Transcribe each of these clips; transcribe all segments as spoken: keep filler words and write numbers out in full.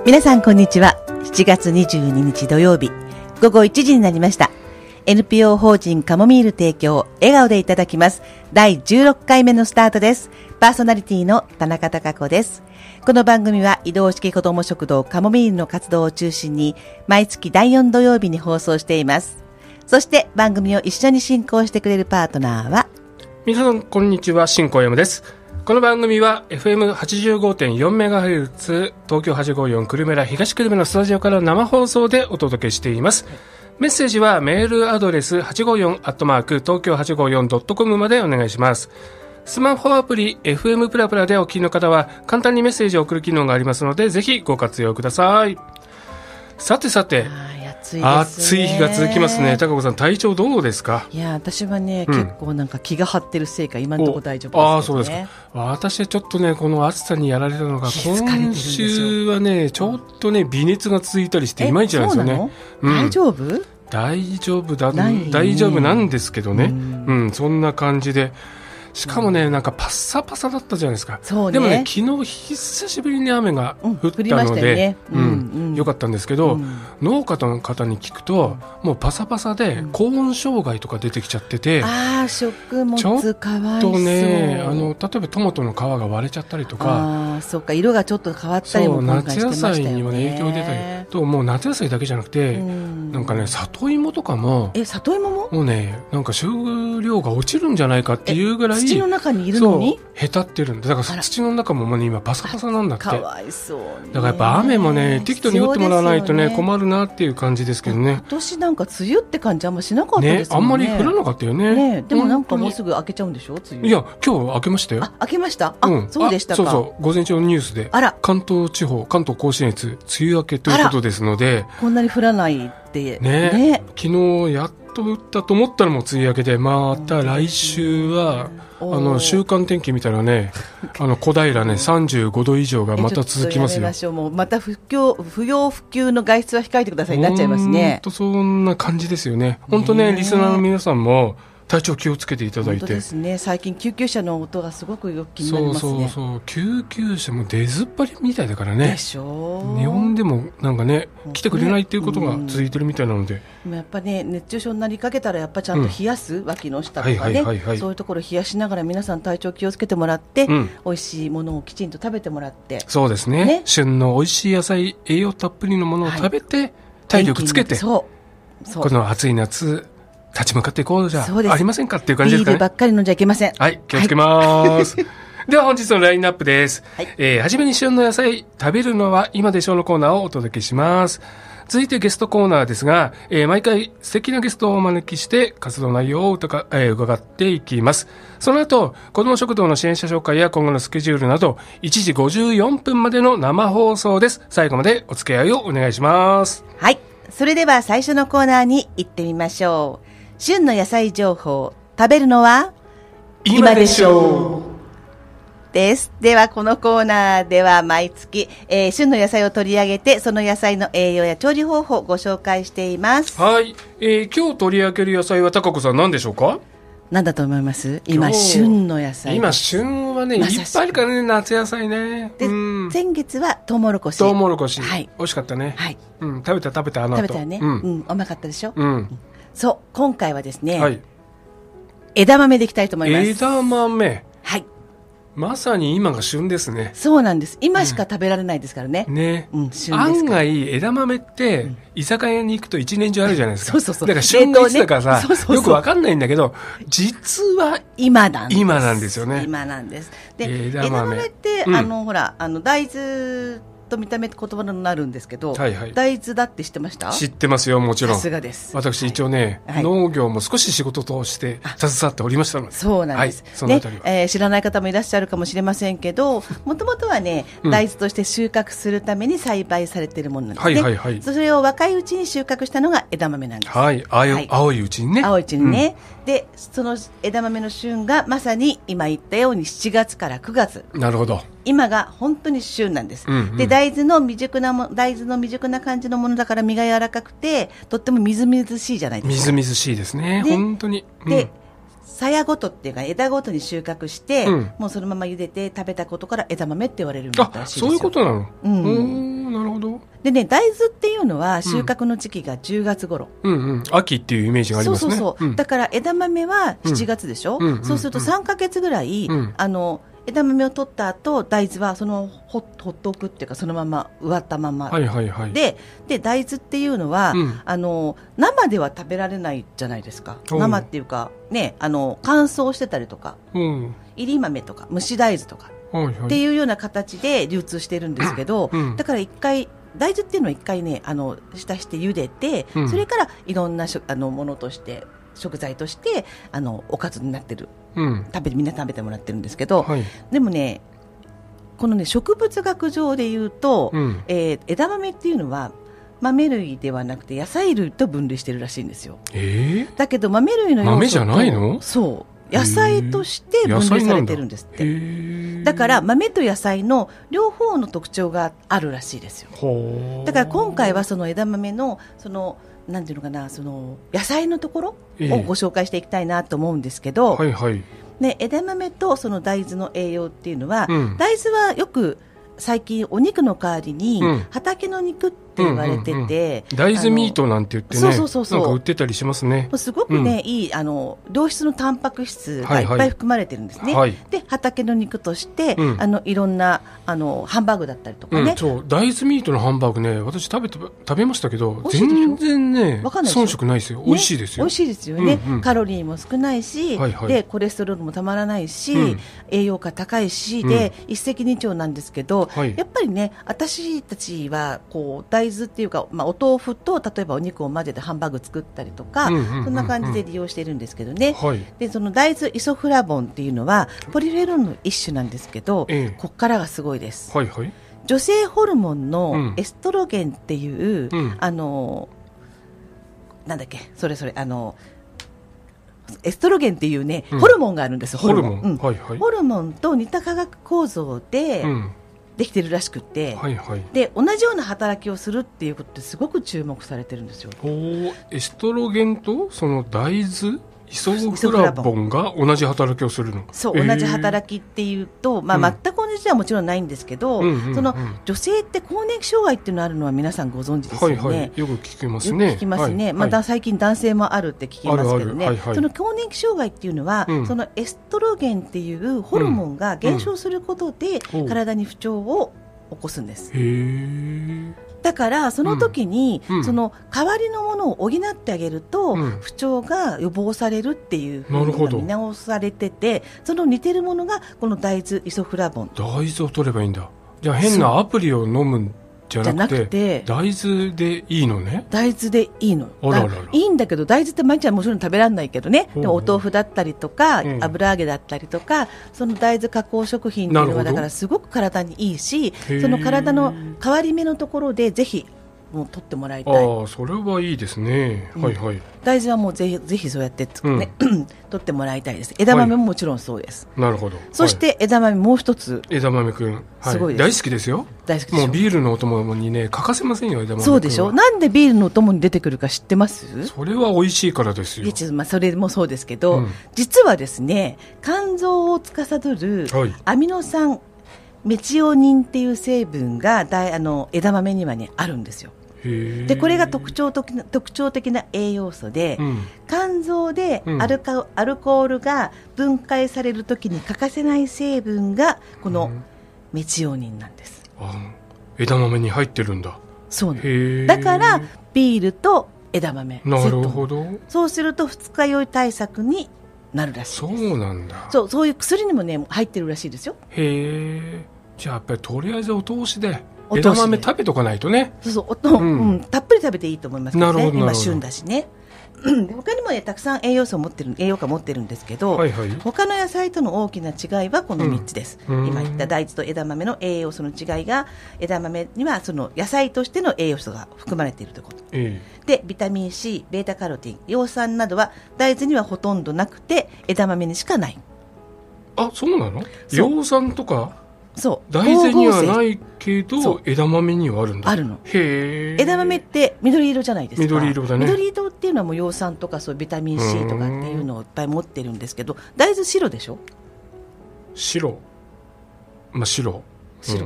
皆さんこんにちは。しちがつにじゅうににち土曜日ごごいちじになりました。 エヌピーオー 法人カモミール提供笑顔でいただきますだいじゅうろっかいめのスタートです。パーソナリティの田中貴子です。この番組は移動式子ども食堂カモミールの活動を中心に毎月だいよん土曜日に放送しています。そして番組を一緒に進行してくれるパートナーは、 皆さんこんにちは、新小山です。この番組は エフエムはちじゅうごてんよんメガヘルツ 東京はちごーよん久留米ら東久留米のスタジオから生放送でお届けしています。メッセージはメールアドレス はちごーよん アットマーク東京はちごーよん ドットコム までお願いします。スマホアプリ エフエム プラプラでお聞きの方は簡単にメッセージを送る機能がありますので、ぜひご活用ください。さてさて、 暑いですね。 暑い日が続きますね。高子さん、体調どうですか？ いや私はね、 うん、 結構なんか気が張ってるせいか今のところ大丈夫です、ね、 ああそうですか。私はちょっとねこの暑さにやられたのが、今週はねちょっとね微熱が続いたりしていまいちなんですよね。 うん、大丈夫？ 大丈夫だ大丈夫なんですけどね、うん、うん、そんな感じで、しかもね、なんかパッサパサだったじゃないですか。 そうね、 でもね、昨日久しぶりに雨が降ったので、うん、うんうん、よかったんですけど、うん、農家の方に聞くと、もうパサパサで高温障害とか出てきちゃってて、 うん、ああ食物かわいそう。ちょっとね、あの例えばトマトの皮が割れちゃったりとか、 あそうか、色がちょっと変わったりも今回してましたよね。 夏野菜にも、ね、影響出たりと、もう夏野菜だけじゃなくて、うん、なんかね里芋とかも、 え里芋ももうねなんか収量が落ちるんじゃないかっていうぐらい土の中にいるのにへたってるんで、だから土の中ももう、ね、今パサパサなんだって。 かわいそうね。 だからやっぱ雨もね適度に降ってもらわないとね困るなっていう感じですけどね。 今年なんか梅雨って感じあんましなかったですもんね。 ね、あんまり降らなかったよ ね, ね。でもなんかもうすぐ明けちゃうんでしょ梅雨。 いや今日明けましたよ。 あ明けました。あ、うん、そうでしたか。 そうそう、午前中のニュースで、あら関東地方関東甲信越梅雨明けということですので、 こんなに降らないってね。 ね、昨日やっと降ったと思ったらもう梅雨明けで、また来週はあの週間天気見たらねあの小平ねさんじゅうごど以上がまた続きますよ。 ましょう。もうまた不況不要不急の外出は控えてくださいになっちゃいますね。 本当そんな感じですよね。本当ね、リスナーの皆さんも体調気をつけていただいて。 本当ですね。最近救急車の音がすごくよく気になりますね。 そうそうそう、救急車も出ずっぱりみたいだからね。 でしょう。 日本でもなんかね来てくれないっていうことが続いてるみたいなので、 うん、やっぱね熱中症になりかけたらやっぱちゃんと冷やす、うん、脇の下とかね、はいはいはいはい、そういうところ冷やしながら皆さん体調気をつけてもらって、うん、美味しいものをきちんと食べてもらって。 そうです ね, ね旬の美味しい野菜栄養たっぷりのものを食べて、はい、体力つけて、そうそうこの暑い夏立ち向かっていこうじゃありませんかっていう感じですかね。 ビールばっかり飲んじゃいけません。 はい、気をつけます、はい、では本日のラインナップです、はい。えー、初めに旬の野菜食べるのは今でしょうのコーナーをお届けします。続いてゲストコーナーですが、えー、毎回素敵なゲストをお招きして活動内容を伺、えー、伺っていきます。その後子ども食堂の支援者紹介や今後のスケジュールなどいちじごじゅうよんぷんまでの生放送です。最後までお付き合いをお願いします。 はい、それでは最初のコーナーに行ってみましょう。旬の野菜情報、食べるのは今でしょうです。ではこのコーナーでは毎月、えー、旬の野菜を取り上げてその野菜の栄養や調理方法をご紹介しています。 はい、えー、今日取り上げる野菜は高子さん何でしょうか？ 何だと思います？今旬の野菜。 今旬はね、ま、いっぱいあるからね、夏野菜ね。 で、うん、先月はトウモロコシ。 トウモロコシ、はい、美味しかったね。 はい、 うん、食べた食べたあの後食べたよね、うんうん、うまかったでしょ。 うん、 そう、今回はですね、 はい、 枝豆でいきたいと思います。 枝豆、 はい、 まさに今が旬ですね。 そうなんです。今しか食べられないですからね、 うん、ね、 うん、旬ですから。 案外枝豆って、うん、居酒屋に行くと一年中あるじゃないですか。 そうそうそう、 だから旬がいつだからさ、ね、そうそうそう、よくわかんないんだけど実は今なんです。 今なんですよね。 今なんです。で、 枝豆、 枝豆って、うん、あのほらあの大豆と見た目って言葉になるんですけど、はいはい、大豆だって知ってました？ 知ってますよ、もちろん。 さすがです。 私一応ね、はい、農業も少し仕事として携わっておりましたので。 そうなんです、はい、そのあたりは、ね、えー、知らない方もいらっしゃるかもしれませんけど、もともとはね、うん、大豆として収穫するために栽培されているものなんですね、はいはいはい、それを若いうちに収穫したのが枝豆なんです、 はい、青い、はい、青いうちにね、 青いうちにね、うん、でその枝豆の旬がまさに今言ったようにしちがつからくがつ。 なるほど。 今が本当に旬なんです、うんうん、で大豆の未熟なも大豆の未熟な感じのものだから身が柔らかくてとってもみずみずしいじゃないですか。 みずみずしいですね、本当に、 うん、で鞘ごとっていうか枝ごとに収穫して、うん、もうそのまま茹でて食べたことから枝豆って言われるようになったらしいですよ。 あ、そういうことなの、 うん、 なるほど。 でね、大豆っていうのは収穫の時期がじゅうがつ頃、 うんうん、秋っていうイメージがありますね。 そうそうそう、うん、だから枝豆はしちがつでしょ、うんうんうんうん、そうするとさんかげつぐらい、うん、あの枝豆を取った後大豆はそのほほっとくっていうかそのまま植わったまま、 はいはいはい、 で, で大豆っていうのは、うん、あの生では食べられないじゃないですか。生っていうか、ね、あの乾燥してたりとか、うん、いり豆とか蒸し大豆とか、はいはい、っていうような形で流通してるんですけど、うん、だから一回大豆っていうのは一回ね、あの浸して茹でて、うん、それからいろんなしょあのものとして食材としてあのおかずになってる、うん、食べみんな食べてもらってるんですけど、はい、でもねこのね植物学上でいうと、うん、えー、枝豆っていうのは豆類ではなくて野菜類と分類してるらしいんですよ、えー、だけど豆類の要素と豆じゃないの？ そう野菜として分類されてるんですって。だから豆と野菜の両方の特徴があるらしいですよ。だから今回はその枝豆のそのなんていうのかな、その野菜のところをご紹介していきたいなと思うんですけど、はいはい、ね、枝豆とその大豆の栄養っていうのは、うん、大豆はよく最近お肉の代わりに畑の肉って言われてて、うんうんうん、 大豆ミートなんて言ってね、そうそうそうそう、なんか売ってたりしますね。 すごくね、うん、いいあの良質のタンパク質がいっぱい含まれてるんですね、はいはい、で畑の肉として、うん、あのいろんなあのハンバーグだったりとかね、うん、 そう大豆ミートのハンバーグね、私食べて食べましたけど全然ね遜色ないですよ、ね、美味しいですよ、 美味しいですよね、うんうん、カロリーも少ないし、はいはい、でコレステロールもたまらないし、うん、栄養価高いし、うん、で一石二鳥なんですけど、はい、やっぱりね私たちはこう大豆っていうか、まあ、お豆腐と例えばお肉を混ぜてハンバーグ作ったりとか、うんうんうんうん、そんな感じで利用しているんですけどね、はい、でその大豆イソフラボンっていうのはポリフェノールの一種なんですけど、ええ、ここからがすごいです、はいはい、女性ホルモンのエストロゲンっていう、うん、あのなんだっけそれそれあのエストロゲンっていうね、うん、ホルモンがあるんです。ホルモン、ホルモン、うん、はいはい、ホルモンと似た化学構造で、うんできてるらしくて、はいはい、で同じような働きをするっていうことってすごく注目されてるんですよ。 おエストロゲンとその大豆イソフラボンが同じ働きをするの。 そう、えー、同じ働きっていうと、まあ、全く同じではもちろんないんですけど、うん、その女性って更年期障害っていうのがあるのは皆さんご存知ですよね、はいはい、 よく聞きますね。 よく聞きますね、はいまあ、最近男性もあるって聞きますけどね、あるある、はいはい、その更年期障害っていうのは、うん、そのエストロゲンっていうホルモンが減少することで、うん、体に不調を起こすんです。へー。だからその時に、うん、その代わりのものを補ってあげると、うん、不調が予防されるっていうふうに見直されてて、その似てるものがこの大豆イソフラボン。 大豆を取ればいいんだ。じゃあ変なアプリを飲むんじゃなく て, くて大豆でいいのね。 大豆でいいの。あらららいいんだけど大豆って毎日はもちろん食べられないけどね、でもお豆腐だったりとか、うん、油揚げだったりとかその大豆加工食品っていうのはだからすごく体にいいし、その体の変わり目のところでぜひもう取ってもらいたい。 ああそれはいいですね、うん、はいはい。 大豆はもうぜひぜひそうやって、ねうん、取ってもらいたいです。枝豆ももちろんそうです、 はい、なるほど。 そして枝豆もう一つ、 枝豆くん、はい、すごいです。大好きですよ。 大好きでしょ。 もうビールのお供にね欠かせませんよ枝豆くんは。 そうでしょ。なんでビールのお供に出てくるか知ってます？ それは美味しいからですよ。 まあ、それもそうですけど、うん、実はですね肝臓を司るアミノ酸、メチオニンっていう成分がだいあの枝豆にはねあるんですよ。でこれが特徴的な、特徴的な栄養素で、うん、肝臓でアルカ、うん、アルコールが分解されるときに欠かせない成分がこのメチオニンなんです、 うん、あ枝豆に入ってるんだ。 そうなんです。だからビールと枝豆セット。なるほど。そうすると二日酔い対策になるらしいです。 そうなんだ。 そう、そういう薬にもね入ってるらしいですよ。 へえ。じゃあやっぱりとりあえずお通しで枝豆食べとかないとね。 そうそうお、うんうん、たっぷり食べていいと思いますけどね。今旬だしね他にも、ね、たくさん栄養素を持ってる栄養価を持ってるんですけど、はいはい、他の野菜との大きな違いはこのみっつです、うん、今言った大豆と枝豆の栄養素の違いが枝豆にはその野菜としての栄養素が含まれているということ、えー、でビタミン C、ベータカロティン、葉酸などは大豆にはほとんどなくて枝豆にしかない。 あ、そうなの？葉酸とかそう大豆にはないけど枝豆にはあるんだ。 あるの。 へー。 枝豆って緑色じゃないですか。 緑色だね。 緑色っていうのはもう葉酸とかそうビタミン C とかっていうのをいっぱい持ってるんですけど、大豆白でしょ。 白、まあ、白白、うん、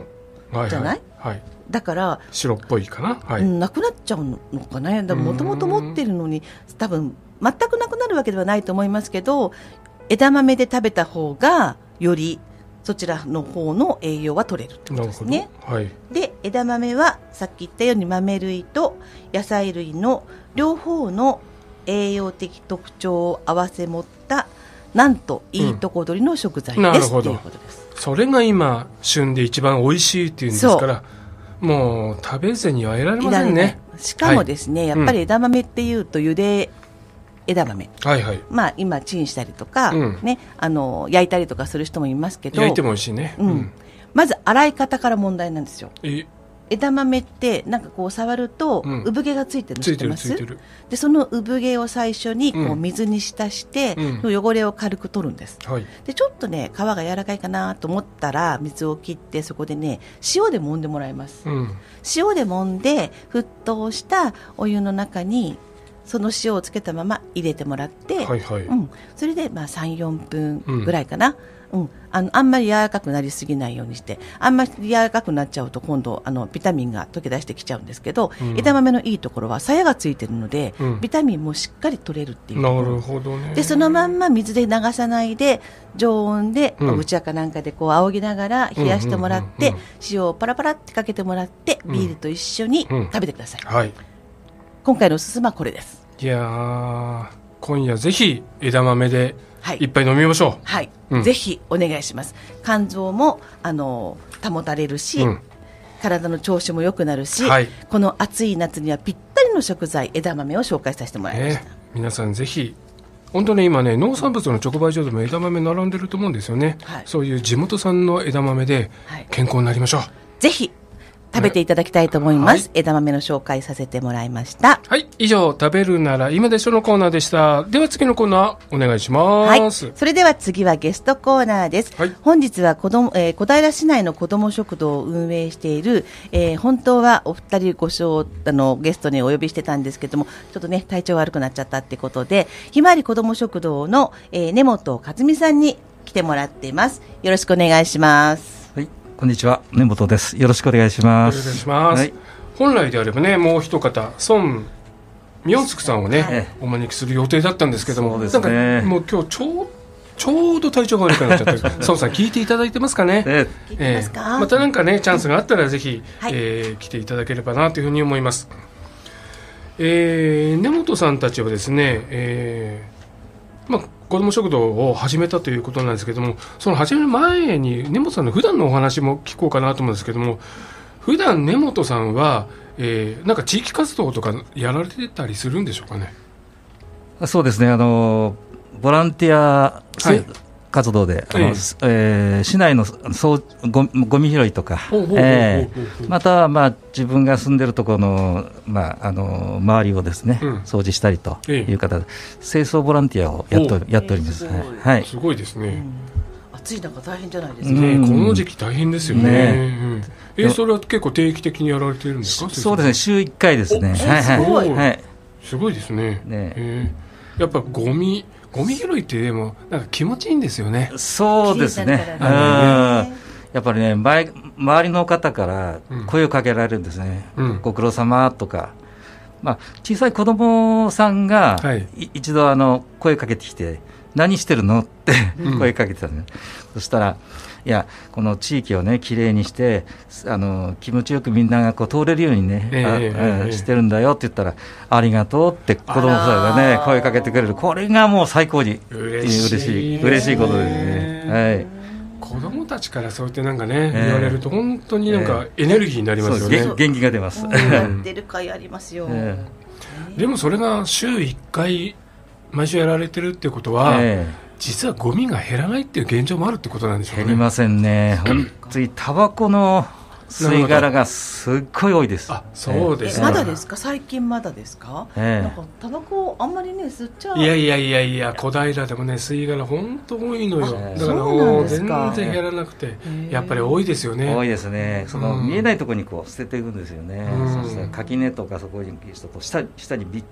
じゃない、 はいはい、 だから白っぽいかな、はい、 うん、なくなっちゃうのかね。もともと持ってるのに多分全くなくなるわけではないと思いますけど、枝豆で食べた方がよりそちらの方の栄養は取れるってことですね。 はい、 で枝豆はさっき言ったように豆類と野菜類の両方の栄養的特徴を合わせ持ったなんといいとこ取りの食材です、うん、なるほど。ということです。 それが今旬で一番美味しいっていうんですから、もう食べずにはいられませんね。 しかもですね、はい、やっぱり枝豆っていうと茹で枝豆、 はいはい、 まあ、今チンしたりとか、 うんね、あの焼いたりとかする人もいますけど、 焼いても美味しいね、 うんうん、まず洗い方から問題なんですよ。 え枝豆ってなんかこう触ると産毛がついてるの知ってます？ ついてるついてる。 でその産毛を最初にこう水に浸して、うん、汚れを軽く取るんです、はい、でちょっとね皮が柔らかいかなと思ったら水を切ってそこでね塩で揉んでもらいます、うん、塩で揉んで沸騰したお湯の中にその塩をつけたまま入れてもらって、はいはい、うん、それでまあ さんよんぷんぐらいかな、うんうん、あのあんまり柔らかくなりすぎないようにして、あんまり柔らかくなっちゃうと今度あのビタミンが溶け出してきちゃうんですけど、うん、枝豆のいいところは鞘がついてるので、うん、ビタミンもしっかり取れるっていうところ。 なるほどね。 でそのまんま水で流さないで常温で、うん、うちわかなんかでこう仰ぎながら冷やしてもらって、うんうんうんうん、塩をパラパラってかけてもらってビールと一緒に食べてください、うんうん、はい、今回のおすすめはこれです。 いやー、今夜ぜひ枝豆でいっぱい飲みましょう。 はい、うん、ぜひお願いします。肝臓もあの保たれるし、うん、体の調子も良くなるし、はい、この暑い夏にはぴったりの食材枝豆を紹介させてもらいました、ね、 皆さんぜひ本当に今ね農産物の直売所でも枝豆並んでると思うんですよね、はい、そういう地元産の枝豆で健康になりましょう、はい、 ぜひ食べていただきたいと思います、はい、枝豆の紹介させてもらいました。 はい、以上食べるなら今でしょのコーナーでした。では次のコーナーお願いします、 はい、それでは次はゲストコーナーです、はい、本日は子ども、えー、小平市内の子ども食堂を運営している、えー、本当はお二人ご招あのゲストにお呼びしてたんですけどもちょっとね体調悪くなっちゃったってことでひまわり子ども食堂の、えー、根本和美さんに来てもらっています。よろしくお願いします。 はい、こんにちは、根本です。よろしくお願いします。 よろしくお願いします、はい、本来であればねもう一方孫明福さんをね、はい、お招きする予定だったんですけども、そうですね、なんかもう今日ちょうちょうど体調が悪くなっちゃって孫さん聞いていただいてますかね、えええますか。 またなんかねチャンスがあったらぜひ、はい、えー、来ていただければなというふうに思います。えー、根本さんたちはですね、えーまあ子ども食堂を始めたということなんですけども、その始める前に根本さんの普段のお話も聞こうかなと思うんですけども、普段根本さんは、えー、なんか地域活動とかやられてたりするんでしょうかね。 そうですね、あのボランティア、はい、活動で、あの、えーえー、市内のそうごゴミ拾いとか、または、まあ、自分が住んでるところの、まあ、あの周りをですね、うん、掃除したりという方で、清掃ボランティアをやってやっております。はい、 すごいですね、 うん、暑い中大変じゃないですか、 ね、うん、この時期大変ですよね、ね、うん、えー、それは結構定期的にやられているんですか。 そうですね、週いっかいですね。 はい、すごい、はい、すごいですね。ね、えー、やっぱゴミゴミ拾いってでもなんか気持ちいいんですよね。 そうですね、うん、やっぱりね前周りの方から声をかけられるんですね、うん、ご苦労様とか、まあ、小さい子供さんが、はい、一度あの声かけてきて何してるのって声かけてたんです、うん、そしたらいやこの地域をねきれいにしてあの気持ちよくみんながこう通れるようにね、えーあえー、してるんだよって言ったらありがとうって子供さんがね声かけてくれる。これがもう最高に嬉しい嬉しいことですね、はい、 子供たちからそうやってなんかね、えー、言われると本当になんかエネルギーになりますよね、えー、 元気が出ます。 やってる会ありますよ、えー、でもそれが週いっかい毎週やられてるってことは、えー実はゴミが減らないっていう現状もあるってことなんでしょうね。 減りませんね。本当にタバコの吸い殻がすっごい多いです。 あ、そうです、 えー、まだですか。最近まだですか、えー、なんかタバコあんまりね吸っちゃう。 いやいやいやいや小平でもね吸い殻本当多いのよ。だからもう全然減らなくてやっぱり多いですよね。 多いですね。その、うん、見えないところにこう捨てていくんですよね、うん、そしたら垣根とかそこに人と下下にビッ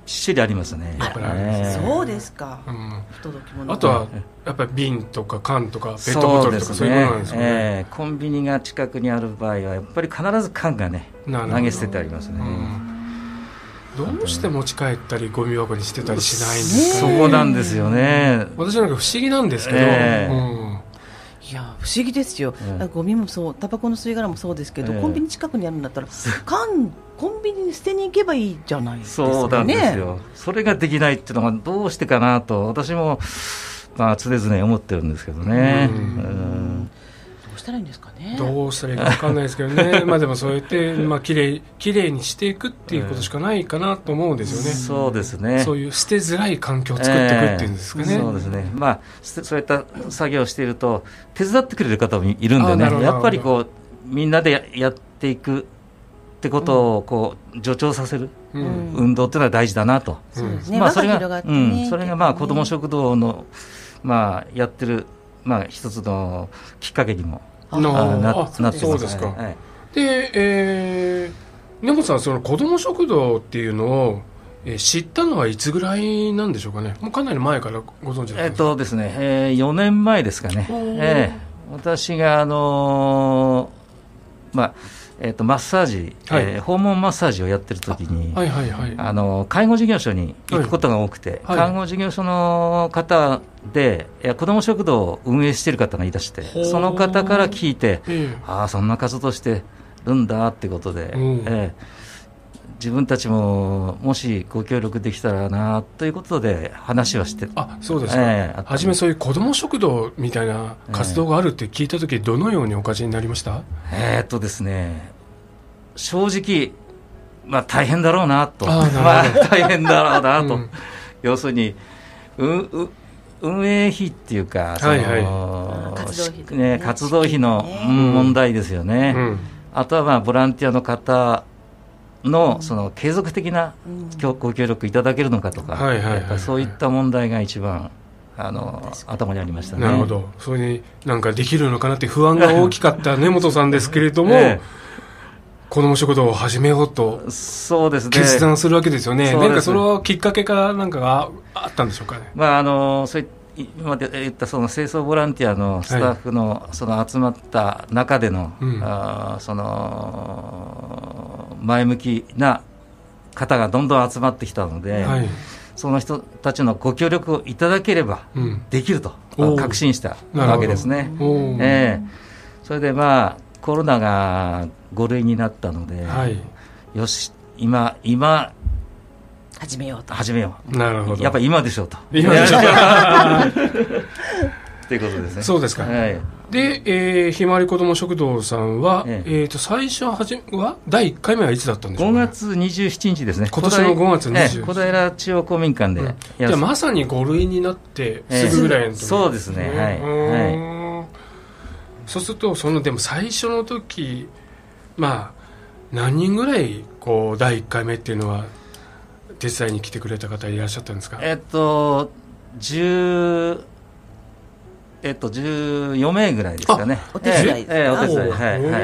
種類ありますね。 あら、えー、そうですか、うん、 不届き物。あとはやっぱり瓶とか缶とかペットボトルとかそういうものなんですかね。 えー、コンビニが近くにある場合はやっぱり必ず缶がね投げ捨ててありますね。 どうして持ち帰ったりゴミ箱に捨てたりしないんですかね。 そこなんですよね。 私なんか不思議なんですけど、えーうん、 いや不思議ですよ、うん、ゴミもそうタバコの吸い殻もそうですけど、えー、コンビニ近くにあるんだったら缶コンビニに捨てに行けばいいじゃないですかね。 そうなんですよ。それができないっていうのはどうしてかなと私も、まあ、常々思ってるんですけどね。うんうんどうしたらいいんですかね。 どうしたらいいか分かんないですけどねまあでもそうやって、まあ、きれいきれいにしていくっていうことしかないかなと思うんですよね、 うん、そうですね。 そういう捨てづらい環境を作っていくっていうんですかね、 えー、そうですね。まあそういった作業をしていると手伝ってくれる方もいるんでね、やっぱりこうみんなで や, やっていくってことをこう助長させる運動っていうのは大事だなと、 うんうんまあ、それが、 うん、それがまあ子ども食堂の、まあ、やってる、まあ、一つのきっかけにもな, なってます。 そうですか、はい、で、えー、根本さんその子ども食堂っていうのを、えー、知ったのはいつぐらいなんでしょうかね。もうかなり前からご存知だったんですか。 えっとですね、えー、よねんまえですかね、えー、私があのー、まあえー、とマッサージ、はいえー、訪問マッサージをやってる時に、はいはいはい、あの介護事業所に行くことが多くて、はい、看護事業所の方でいや子ども食堂を運営している方がいらして、その方から聞いて、ああそんな活動してるんだってことで、うんえー、自分たちももしご協力できたらなということで話はして。 あそうですか、えー、初めそういう子ども食堂みたいな活動があるって聞いたとき、どのようにお感じになりました？ えーっとですね正直、まあ、大変だろうなと、あまあ、大変だろうなと、うん、要するにうう運営費っていうかその、はいはい活動費ね、活動費の、うん、問題ですよね、うん、あとは、まあ、ボランティアの方の、うん、その継続的なご協力いただけるのかとか、はいはいはいはい、そういった問題が一番あの頭にありましたね。 なるほど。それになんかできるのかなって不安が大きかった根本さんですけれども、ええ子ども食堂を始めようとそうですね決断するわけですよね。何かそれはきっかけかなんかがあったんでしょうかね。 まああのそう今まで言ったその清掃ボランティアのスタッフのその集まった中での、はい、あその前向きな方がどんどん集まってきたので、はい、その人たちのご協力をいただければできると、うん、確信したわけですね。えー、それでまあコロナがご類になったので、はい、よし今今始めようと始めようなるほどやっぱり今でしょうと今でしょうということですね。 そうですか、はい、で、えー、ひまわりこども食堂さんは、えー、えーと最初はじはだいいっかいめはいつだったんでしょうか、ね、 ごがつにじゅうしちにちですね。 今年のごがつにじゅうしちにち、えー、 小平中央公民館で、うん、 じゃあまさにご類になってすぐぐらいの時、 えー、そうですね、はい、はい、 そうするとそのでも最初の時まあ何人ぐらいこうだいいっかいめっていうのは手伝いに来てくれた方いらっしゃったんですか？ えっと10えっとじゅうよんめいぐらいですかね。 お手伝いですか？えー、 お手伝い、 はいはい、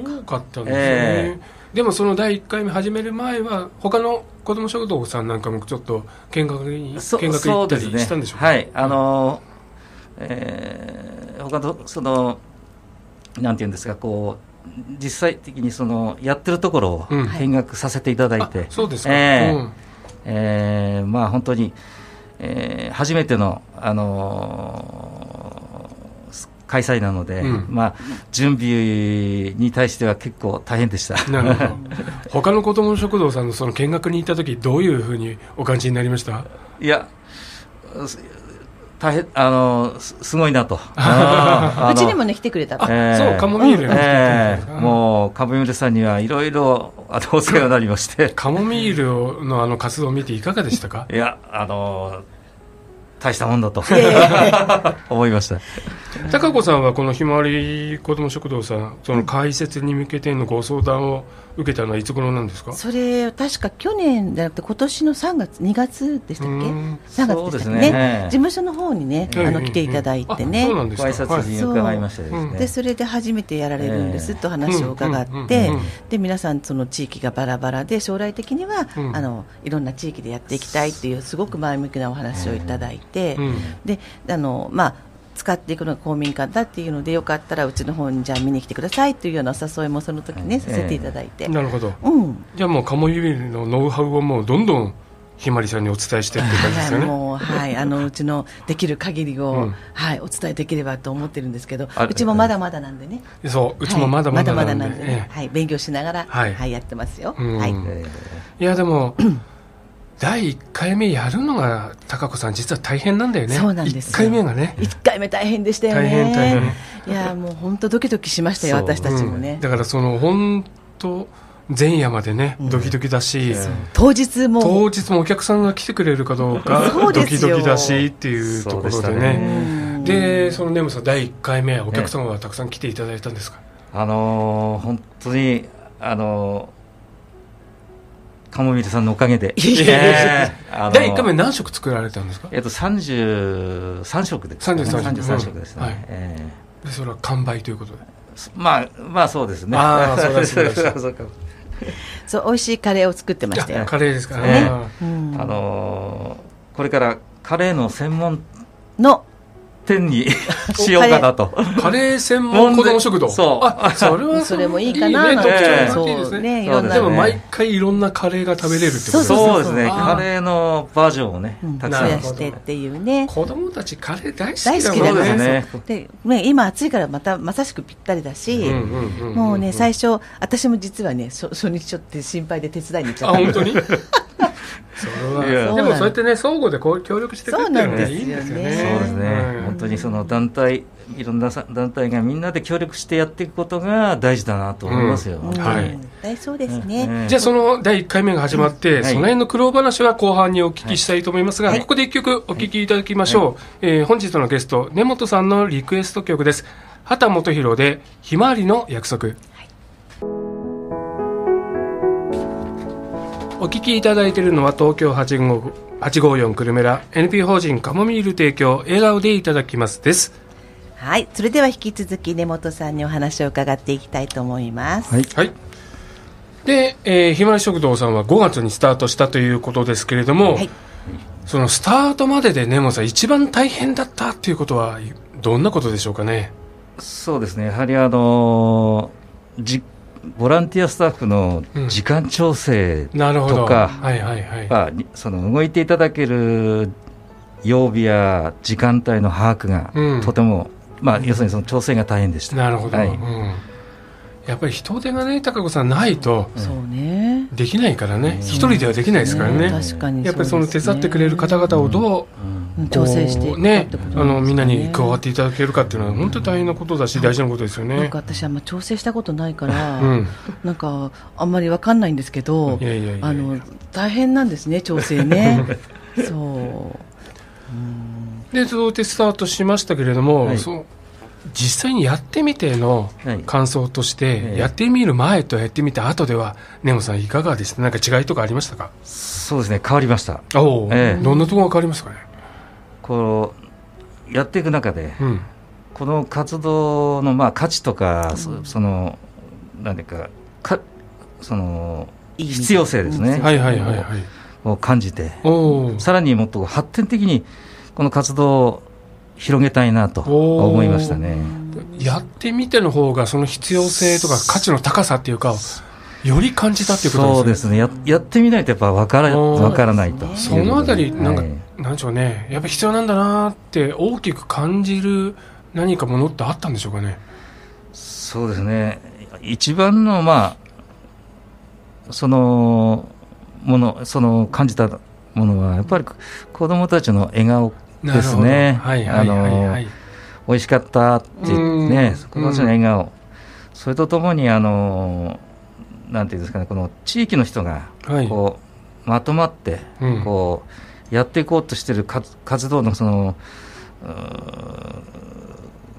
そうかったんですね、えー、でもそのだいいっかいめ始める前は他の子ども食堂さんなんかもちょっと見学に見学行ったりしたんでしょうか？ はい、あのえー、他のそのなんていうんですかこう実際的にそのやってるところを見学させていただいて、うん、 そうですか、 えーうんえー、まあ本当に、えー、初めての、あのー、開催なので、うん、まあ準備に対しては結構大変でした。 なるほど他の子ども食堂さんのその見学に行った時どういうふうにお感じになりました？ いや大変あの す, すごいなとうちにもね来てくれた、 えー、そうカモミール、 えー、もうカモミールさんにはいろいろお世話になりましてカモミール の, あの活動を見ていかがでしたか？ いやあの大したもんだと思いました。 高子さんはこのひまわり子ども食堂さん、その開設に向けてのご相談を受けたのはいつ頃なんですか？ それ確か去年じゃなくて今年のさんがつにがつでしたっけ？さんがつでしたっけね、ね、事務所の方にね、あの来ていただいてね、 ご挨拶に伺いましたですね。 でそれで初めてやられるんですと話を伺って、で皆さんその地域がバラバラで将来的には、うん、あのいろんな地域でやっていきたいっていうすごく前向きなお話をいただいて、うん、であのまあ使っていくのが公民館だっていうので、よかったらうちの方にじゃあ見に来てくださいというようなお誘いもその時ね、させていただいて、 なるほど、 うん、 じゃあもう鴨ゆびのノウハウをもうどんどんひまりさんにお伝えしてって感じですよね。 もう、はい、あのうちのできる限りを、うん、はい、お伝えできればと思ってるんですけど、うちもまだまだなんでね。 そううちもまだまだなんで、 はい、まだまだなんでね、はい、勉強しながら、はいはい、やってますよ、うん、はい、 いやでもだいいっかいめやるのが高子さん実は大変なんだよね。 そうなんですよ。 いっかいめがね、 いっかいめ大変でしたよね。 大変大変。 いやもう本当ドキドキしましたよ、私たちもね、 うん、だからその本当前夜までね、ドキドキだし、うん、 当日も当日もお客さんが来てくれるかどうかドキドキだしっていうところでね。でそのネムさんだいいっかいめお客様がたくさん来ていただいたんですか？ね、 あのー、本当にあのーカモミールさんのおかげで、 えーあのー、だいいっかいめ何食作られたんですか？ えっとさんじゅうさんしょくです、ね、 さんじゅうさん食ですね、うん、はい、えー、でそれは完売ということで、 まあまあそうですね。 ああそうですねそう美味しいカレーを作ってましたよ。 カレーですかね、 あ、うん、あのー、これからカレーの専門の店にしようかなと。 カレー専門子ども食堂。 そう。 あ、それはそれもいいかな。 いいね、特徴がいいですね。 ね、 でも毎回いろんなカレーが食べれるってことですね。 そうですね。カレーのバージョンをね、 たくさん増やしてっていうね。 子供たちカレー大好き大好きだもんね。でね、今暑いからまたまさしくぴったりだし、もうね最初私も実はね初日ちょっと心配で手伝いに行っちゃった。 あ、本当に？それはでもそうやってね相互でこう協力してくれるっていうのはいいんですよね。 そうですね、うん、本当にその団体いろんな団体がみんなで協力してやっていくことが大事だなと思いますよ、 うん、はい、大そうですね、 うん、じゃあそのだいいっかいめが始まって、うん、その辺の苦労話は後半にお聞きしたいと思いますが、はい、ここでいっきょくお聞きいただきましょう、はい、えー、本日のゲスト根本さんのリクエスト曲です。畑基博でひまわりの約束。お聞きいただいているのは東京はちごーよん久留米ら エヌピー 法人カモミール提供笑顔でいただきますです。 はい、それでは引き続き根本さんにお話を伺っていきたいと思います。 はい、はい、で、えー、ひまわり食堂さんはごがつにスタートしたということですけれども、はい、そのスタートまでで根本さん一番大変だったということはどんなことでしょうかね？ そうですね、やはりあのー、じボランティアスタッフの時間調整とか、その動いていただける曜日や時間帯の把握が、うん、とても、まあ、要するにその調整が大変でした。 なるほど、はい、うん、やっぱり人手がね高子さんないとできないからね、一、うん、人ではできないですからね、 確かにやっぱりその手伝ってくれる方々をどう、 うん、調整していくかね、あのみんなに加わっていただけるかっていうのは本当に大変なことだし大事なことですよね。 なんか私あんま調整したことないから、うん、なんかあんまり分かんないんですけど、いやいやいやいや、あの大変なんですね調整ねそう、うん、でそうやってスタートしましたけれども、はい、そう実際にやってみての感想として、はい、やってみる前とやってみた後では根本さんいかがでした？なんか違いとかありましたか？ そうですね、変わりました。 お、ええ、どんなところが変わりますかね？ こうやっていく中で、うん、この活動のまあ価値とか、うん、そ, その何ていうか、かその必要性ですね、 はいはいはいはい、 を感じて、さらにもっと発展的にこの活動を広げたいなと思いましたね。 やってみての方がその必要性とか価値の高さっていうかより感じたっていうことですね。 そうですね、 や, やってみないとやっぱ分から分からないと。 そのあたりなんか、はい、なんでしょうね、やっぱ必要なんだなって大きく感じる何かものってあったんでしょうかね？ そうですね、一番のまあそのものその感じたものはやっぱり子どもたちの笑顔ですね。 はいはいはいはい、 美味しかったってね、子どもたちの笑顔、それとともにあのなんていうんですかね、この地域の人がこう、はい、まとまってこう、うん、やっていこうとしている活動のその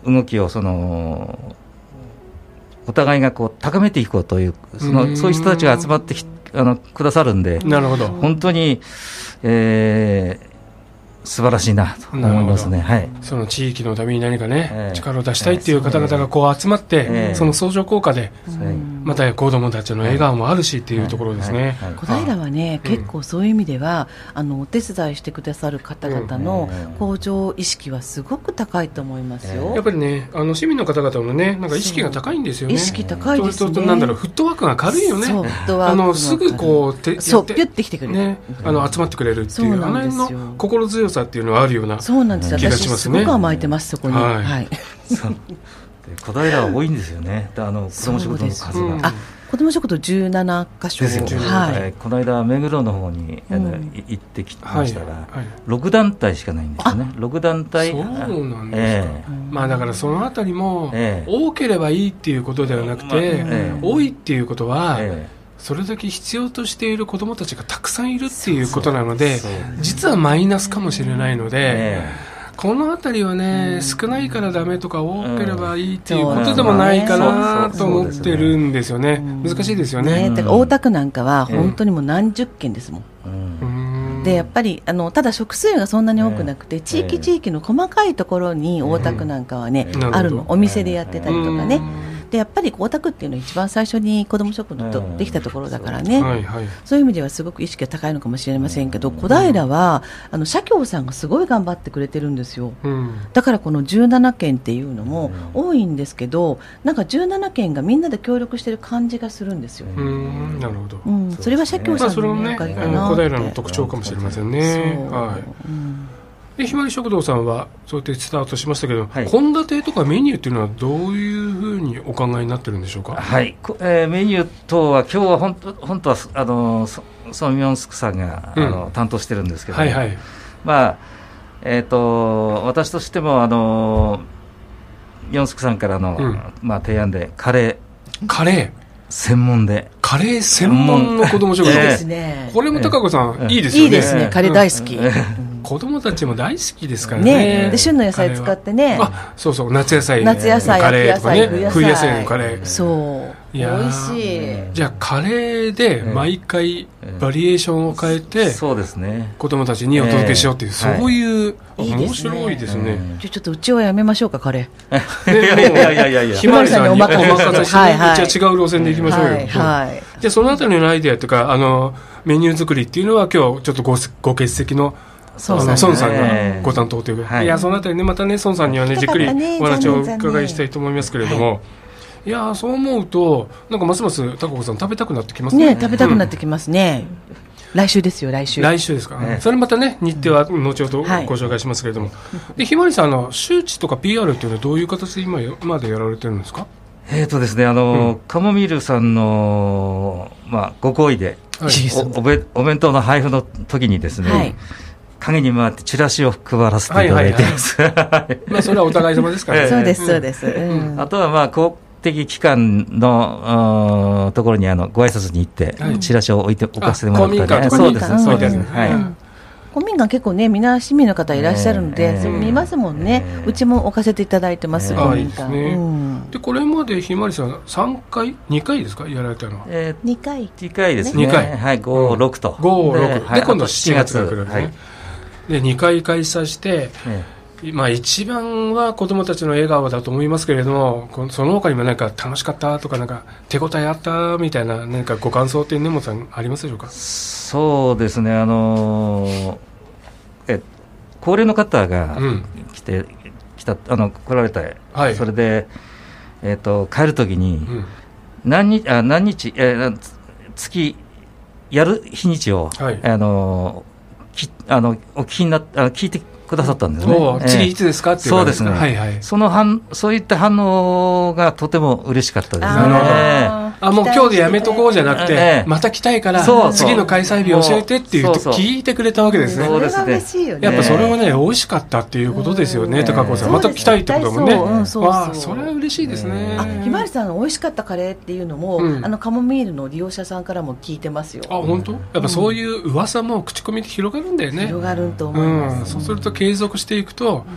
動きをそのお互いがこう高めていこうという、そのそういう人たちが集まってきあのくださるんで、 なるほど、 本当に、えー素晴らしいなと思いますね。はい、 その地域のために何かね、 えー、 力を出したいっていう方々がこう集まって、えー、その相乗効果で、えー、また子どもたちの笑顔もあるしっていうところですね。 小平はね、うん、結構そういう意味ではあのお手伝いしてくださる方々の向上意識はすごく高いと思いますよ。 やっぱりね、あの市民の方々のね、なんか意識が高いんですよね。 意識高いですね。 それとなんだろう、フットワークが軽いよね。 そう、フットワークあのすぐこう手そうピュッてきてくれる、ね、 あの集まってくれるっていう、あの辺の心強さっていうのはあるような。 そうなんですよ、私すごく甘えてます、そこに。 はいはい、 小平は多いんですよね、あの子ども食堂の数が。 あ、子ども食堂じゅうななか所ですよね。はい、この間目黒の方に、うん、行ってきましたら、はいはい、ろく団体しかないんですよね。ろく団体。 そうなんですか。えー、まあだからそのあたりも、えー、多ければいいっていうことではなくて、まあえー、多いっていうことは、えーそれだけ必要としている子どもたちがたくさんいるっていうことなので、実はマイナスかもしれないので、このあたりはね、少ないからダメとか多ければいいっていうことでもないかなと思ってるんですよね。難しいですよね。 だから大田区なんかは本当にもう何十件ですもん。でやっぱりあのただ食数がそんなに多くなくて、地域地域の細かいところに大田区なんかはね、あるの、お店でやってたりとかね。でやっぱり大田区っていうのは一番最初に子ども食堂とできたところだからね、はいはい、そういう意味ではすごく意識が高いのかもしれませんけど、小平はあの社協さんがすごい頑張ってくれてるんですよ、うん、だからこのじゅうななけんっていうのも多いんですけど、なんかじゅうななけんがみんなで協力してる感じがするんですよ。 うん、なるほど、 うん、それは社協さんのおかげかなって、 小平の特徴かもしれませんね。はい、うん、でひまわり食堂さんはそうやってスタートしましたけど、献立、はい、とかメニューっていうのはどういうふうにお考えになってるんでしょうか。 はい、えー、メニュー等は今日は本当本当はあのソン・ミョンスクさんが、うん、あの担当してるんですけど、ね、はいはい、まあえー、と私としてもあのミョンスクさんからの、うん、まあ、提案でカレーカレー専門でカレー専門の子ども食堂、えー、これも高子さん、えー、いいですよね。 いいですね、カレー大好き、うん、 子供たちも大好きですから ね, ねで旬の野菜使ってね、 あ、そうそう、夏野菜の夏野菜カレーとかね、冬野菜のカレー、 そう美味しい。 じゃあカレーで毎回バリエーションを変えて、 そうですね、 子供たちにお届けしようっていう、そういう面白いですね。 ちょっとうちはやめましょうか、カレー。いやいやいやいやいや、 ひまわりさんにお任せして、うちは違う路線で行きましょうよ。はいはい、じゃあそのあたりのアイデアとかあのメニュー作りっていうのは今日ちょっと ご, ご欠席の孫さんがご担当というか、いやそのあたりね、またね孫さんにはねじっくりお話をお伺いしたいと思いますけれども、はい、いやそう思うとなんかますます高子さん食べたくなってきますね。 ね、食べたくなってきますね、うん、来週ですよ、来週来週ですか、ね、それまたね日程は後ほどご紹介しますけれども、はい、でひまわりさん、あの周知とか ピーアール っていうのはどういう形で今までやられてるんですか。 えーとですね、あの、うん、カモミールさんの、まあ、ご好意で、はい、お, お, べお弁当の配布の時にですね、はい、陰に回ってチラシを配らせていただいてます。 まあそれはお互い様ですからね。 そうですそうです、うん、 あとはまあ公的機関のところにあのご挨拶に行って、はい、チラシを置いて置かせてもらったり、ね、公民館とかに、そうですそうです、はい、うん、 公民館結構ね、みんな市民の方いらっしゃるので、えー、見ますもんね、えー、うちも置かせていただいてます、えー、公民館、 ね、うん、でこれまでひまわりさんさんかいにかいですかやられたのは、 えー、にかいにかいですね、 にかい、 はい、ご、ろくとご、ろく で、で今度しちがつが来るんですね、はい、でにかい開催して、えーまあ、一番は子どもたちの笑顔だと思いますけれども、その他にも何か楽しかったとか、なんか手応えあったみたいな何かご感想って根本さんありますでしょうか。 そうですね、あのー、え高齢の方が来て、うん、来たあの来られた、はい、それで、えー、と帰るときに、うん、何日あ何日、えー、月やる日にちを、はい、あのきあのお聞きになあ聞いてくださったんですね。 お次いつですかっていうそうですね、はいはい、その反そういった反応がとても嬉しかったですね。ああもう今日でやめとこうじゃなくて、ええ、また来たいからそうそう次の開催日教えてっていうと聞いてくれたわけですね。 そうですね、嬉しいよね。 やっぱそれはね美味しかったっていうことですよね、うん、高子さん、また来たいってことだもんね。そう、うん、そうそう、わあそれは嬉しいですね。 あひまわりさんの美味しかったカレーっていうのも、うん、あのカモミールの利用者さんからも聞いてますよ。 あ本当、やっぱそういう噂も口コミで広がるんだよね。 広がると思います、 うん、そうすると継続していくと、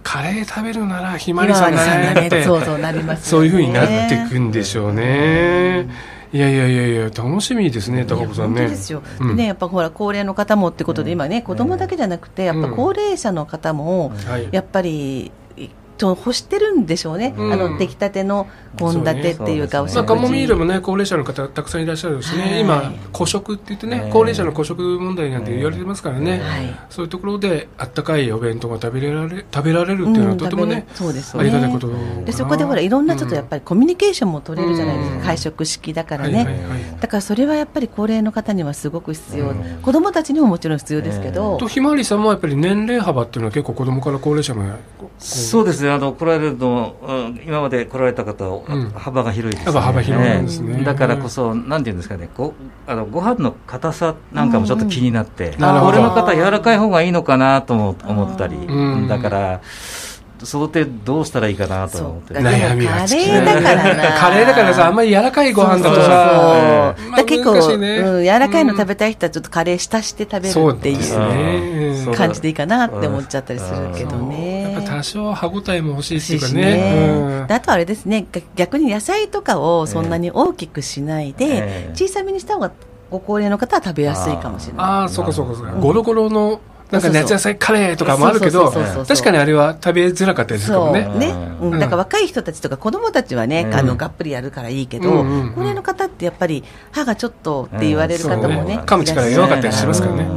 カレー食べるならひまわりさんだねって、 そうそうなりますよね。 そういう風になっていくんでしょうね。いやいやいやいや楽しみですね、高子さんね。 本当ですよ、うん、でねやっぱほら高齢の方もってことで、今ね子供だけじゃなくてやっぱ高齢者の方もやっぱり、と欲してるんでしょうね、うん、あの出来たての献立っていうか、お食事、 カモミールもね高齢者の方たくさんいらっしゃるしね、はい、今孤食って言ってね、高齢者の孤食問題なんて言われてますからね、はい、そういうところであったかいお弁当が食べられ食べられるっていうのはとてもね、うん、そうですね、ありがたいことで、そこでほらいろんなちょっとやっぱりコミュニケーションも取れるじゃないですか、うん、会食式だからね、はいはいはい、だからそれはやっぱり高齢の方にはすごく必要、うん、子どもたちにももちろん必要ですけど、 とひまわりさんもやっぱり年齢幅っていうのは結構子どもから高齢者まで、 そうですね、あの来られるの今まで来られた方は、うん、幅が広いですね、 幅広いですね、 だからこそなんていうんですかね、ごあのご飯の硬さなんかもちょっと気になって、うん、高齢の方柔らかい方がいいのかなとも思ったり、うん、だからその点どうしたらいいかなと思って悩みがカレーだからなカレーだからさ、あんまり柔らかいご飯だとさ、 そうそうそう、まあ、結構、ね、うん、柔らかいの食べたい人はちょっとカレー浸して食べるっていう感じでいいかなって思っちゃったりするけどね、 やっぱ多少歯ごたえも欲しいっていうかね、 うん、あとあれですね、逆に野菜とかをそんなに大きくしないで、えー、小さめにした方がご高齢の方は食べやすいかもしれない。 ああ、そうかそうかそうか、うん、ゴロゴロのなんか夏野菜カレーとかもあるけど、確かにあれは食べづらかったりするかもね。 ね、うん、だから若い人たちとか子供たちはね、うん、あのがっぷりやるからいいけど、うんうんうん、高齢の方ってやっぱり歯がちょっとって言われる方もね、 うん、噛む力が弱かったりしますからね、うん、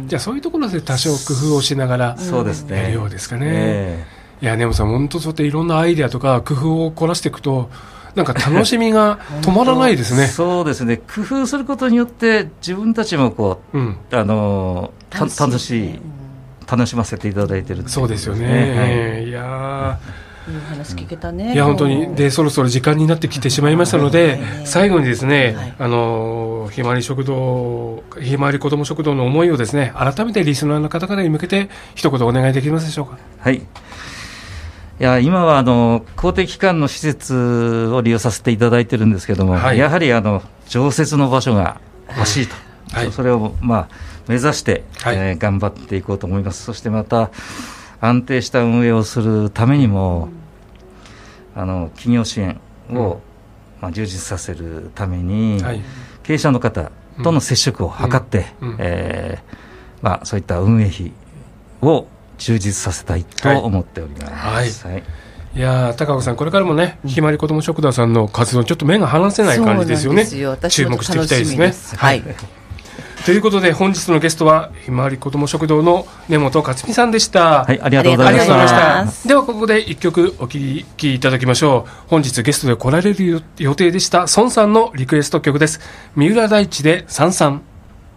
じゃあそういうところで多少工夫をしながらやるようですかね、えー、いや根本さん本当そうやっていろんなアイデアとか工夫を凝らしていくとなんか楽しみが止まらないですねそうですね、工夫することによって自分たちもこう、うん、あのた楽しい楽しませていただいてる、 そうですよね、はい、いやいい話聞けたね、 いや本当にでそろそろ時間になってきてしまいましたので、最後にですね、はい、あのひまわり食堂ひまわり子ども食堂の思いをですね改めてリスナーの方々に向けて一言お願いできますでしょうか。 はい、いや今はあの公的機関の施設を利用させていただいてるんですけども、はい、やはりあの常設の場所が欲しいと、はい、それをまあ目指して、はい、えー、頑張っていこうと思います。そしてまた安定した運営をするためにも、うん、あの企業支援を、うん、まあ、充実させるために、はい、経営者の方との接触を図って、うんうん、えーまあ、そういった運営費を充実させたいと思っております、はいはい、 いや高岡さんこれからもね、うん、ひまわり子ども食堂さんの活動ちょっと目が離せない感じですよね。注目していきたいですね。はい、ということで本日のゲストはひまわり子ども食堂の根本克美さんでした。 はい、ありがとうございました。 したではここでいっきょくお聴きいただきましょう。本日ゲストで来られる予定でした孫さんのリクエスト曲です。三浦大知でさんさん。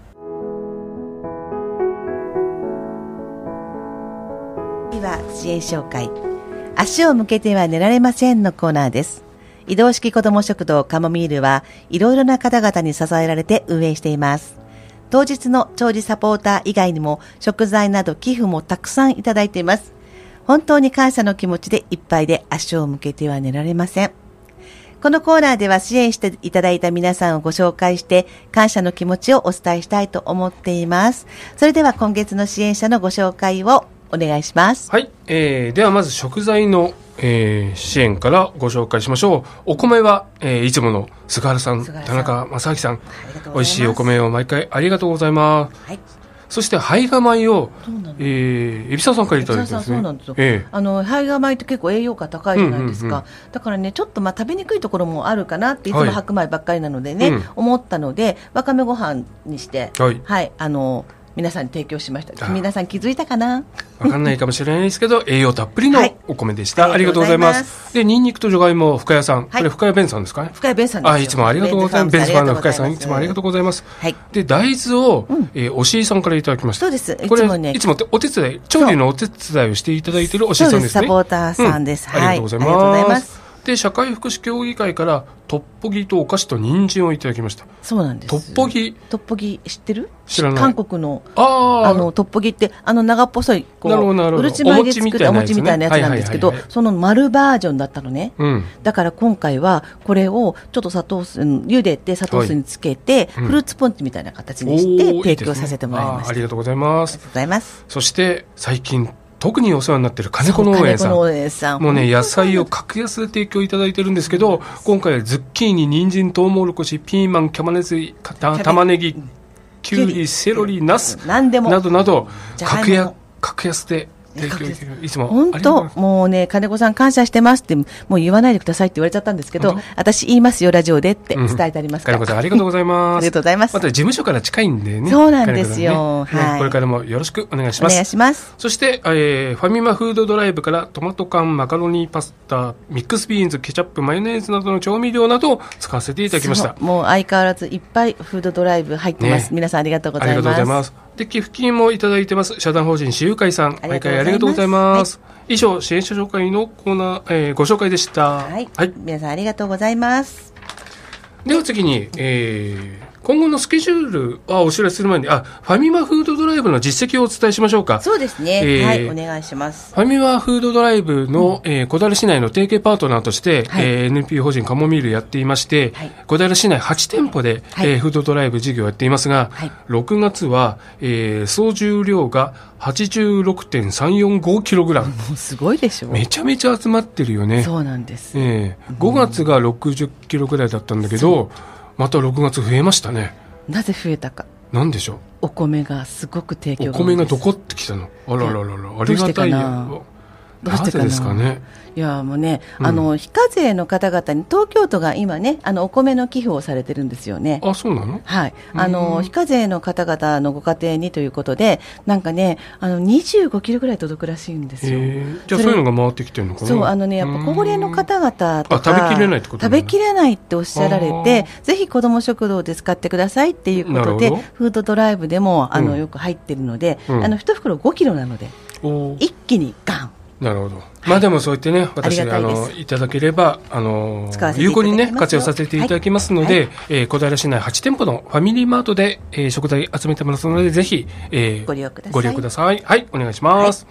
は支援紹介、足を向けては寝られませんのコーナーです。移動式子ども食堂カモミールはいろいろな方々に支えられて運営しています。当日の長寿サポーター以外にも食材など寄付もたくさんいただいています。本当に感謝の気持ちでいっぱいで足を向けては寝られません。このコーナーでは支援していただいた皆さんをご紹介して感謝の気持ちをお伝えしたいと思っています。それでは今月の支援者のご紹介をお願いします。 はい、えー、ではまず食材の、えー、支援からご紹介しましょう。お米は、えー、いつもの菅原さん、田中正明さん、美味しいお米を毎回ありがとうございます。はい、そして胚芽米を、えー、海老沢さんからいただいてますね。そうなんですよ。えー、あの胚芽米って結構栄養価高いじゃないですか。うんうんうん、だからねちょっとまあ食べにくいところもあるかなっていつも白米ばっかりなのでね、はい、思ったのでわかめご飯にして、はい、はい、あの皆さんに提供しました。皆さん気づいたかな。 わかんないかもしれないですけど栄養たっぷりのお米でした。はい、ありがとうございます。でニンニクとじゃがいも深谷さん、はい、これ深谷弁さんですかね。 深谷弁さんですよ。 あ、いつもありがとうございます。ベンスファンの深谷さんいつもありがとうございます。はい、で大豆を、うん、えー、おしいさんからいただきました。 そうです。いつもねいつもお手伝い調理のお手伝いをしていただいているおしいさんですね。 サポーターさんです。 うん、はい、ありがとうございます。で社会福祉協議会からトッポギとお菓子と人参をいただきました。 そうなんです。 トッポギトッポギ知ってる？ 知らない。 韓国のああのトッポギってあの長っぽそいこううるち米で作ったお餅みたいなやつなんですけど、その丸バージョンだったのね。うん、だから今回はこれをちょっと砂糖水茹でて砂糖水につけて、はい、フルーツポンチみたいな形にして提供させてもらいました。 あ, ありがとうございます。 ありがとうございます。 そして最近特にお世話になっている金子農園さん。 金子農園さん。 もうね、野菜を格安で提供いただいてるんですけど、今回はズッキーニ、人参、トウモロコシ、ピーマン、キャマネズ、玉ねぎ、キュウリ、セロリ、ナス、 何でもなどなど、格安、格安で、いつも本当もうね、金子さん感謝してますってもう言わないでくださいって言われちゃったんですけど、私言いますよラジオでって伝えてありますから、 うん、金子さんありがとうございます。 ありがとうございます。 また事務所から近いんでね。 そうなんですよ、 ね、はい、これからもよろしくお願いします。 お願いします。 そして、えー、ファミマフードドライブからトマト缶、マカロニパスタ、ミックスビーンズ、ケチャップ、マヨネーズなどの調味料などを使わせていただきました。 もう相変わらずいっぱいフードドライブ入ってます、ね、皆さんありがとうございます。 ありがとうございます。で、寄付金もいただいてます。社団法人私友会さん、毎回ありがとうございます。はい、以上、支援者紹介のコーナー、えー、ご紹介でした。 はい。はい、皆さんありがとうございます。 では次に、えー、今後のスケジュールはお知らせする前に、あ、ファミマフードドライブの実績をお伝えしましょうか。 そうですね。えー、はい、お願いします。 ファミマフードドライブの、うん、えー、小平市内の提携パートナーとして、はい、えー、エヌピーオー 法人カモミールやっていまして、はい、小平市内はち店舗で、はい、えー、フードドライブ事業をやっていますが、はい、ろくがつは、えー、総重量が はちじゅうろくてんさんよんごキログラム。もうすごいでしょ。 めちゃめちゃ集まってるよね。 そうなんです。 えー、ごがつがろくじゅっキロぐらいだったんだけど、またろくがつ増えましたね。 なぜ増えたか。 なんでしょう。 お米がすごく提供が多いです。 お米がどこってきたの。あらららら、ありがたいよ。 どうしてかな。 なぜですかね。 いやもうね、うん、あの非課税の方々に東京都が今ね、あのお米の寄付をされてるんですよね。 あ、そうなの？ はい。あの非課税の方々のご家庭にということで、なんかね、あのにじゅうごキロぐらい届くらしいんですよ。 じゃあそういうのが回ってきてるのかな。 そう、あのね、やっぱ高齢の方々とか、 あ、食べきれないってこと？ 食べきれないっておっしゃられて、ぜひ子ども食堂で使ってくださいっていうことで、フードドライブでもあの、うん、よく入ってるので、うん、あの一袋ごキロなので、一気にガン。 なるほど。まあでもそう言ってね、私あのいただければあの有効にね活用させていただきますので、はいはい、えー、小平市内はち店舗のファミリーマートで、えー、食材集めてますのでぜひ、えー、 ご利用ください。 ご利用ください。はい、お願いします。はい、